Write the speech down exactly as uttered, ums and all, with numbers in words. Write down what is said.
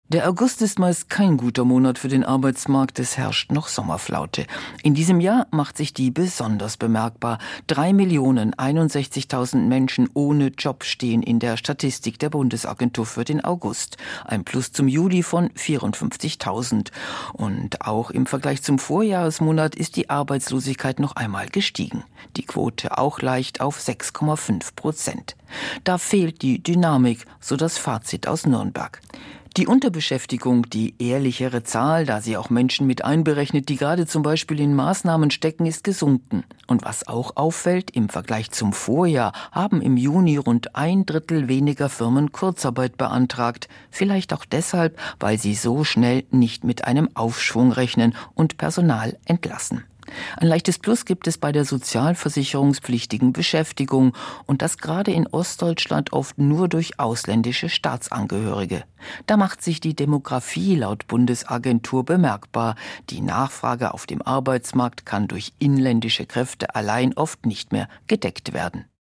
Der August ist meist kein guter Monat für den Arbeitsmarkt, es herrscht noch Sommerflaute. In diesem Jahr macht sich die besonders bemerkbar. Drei Millionen einundsechzigtausend Menschen ohne Job stehen in der Statistik der Bundesagentur für den August. Ein Plus zum Juli von vierundfünfzigtausend. Und auch im Vergleich zum Vorjahresmonat ist die Arbeitslosigkeit noch einmal gestiegen. Die Quote auch leicht auf sechs Komma fünf Prozent. Da fehlt die Dynamik, so das Fazit aus Nürnberg. Die Unterbeschäftigung, die ehrlichere Zahl, da sie auch Menschen mit einberechnet, die gerade zum Beispiel in Maßnahmen stecken, ist gesunken. Und was auch auffällt, im Vergleich zum Vorjahr haben im Juni rund ein Drittel weniger Firmen Kurzarbeit beantragt. Vielleicht auch deshalb, weil sie so schnell nicht mit einem Aufschwung rechnen und Personal entlassen. Ein leichtes Plus gibt es bei der sozialversicherungspflichtigen Beschäftigung und das gerade in Ostdeutschland oft nur durch ausländische Staatsangehörige. Da macht sich die Demografie laut Bundesagentur bemerkbar. Die Nachfrage auf dem Arbeitsmarkt kann durch inländische Kräfte allein oft nicht mehr gedeckt werden.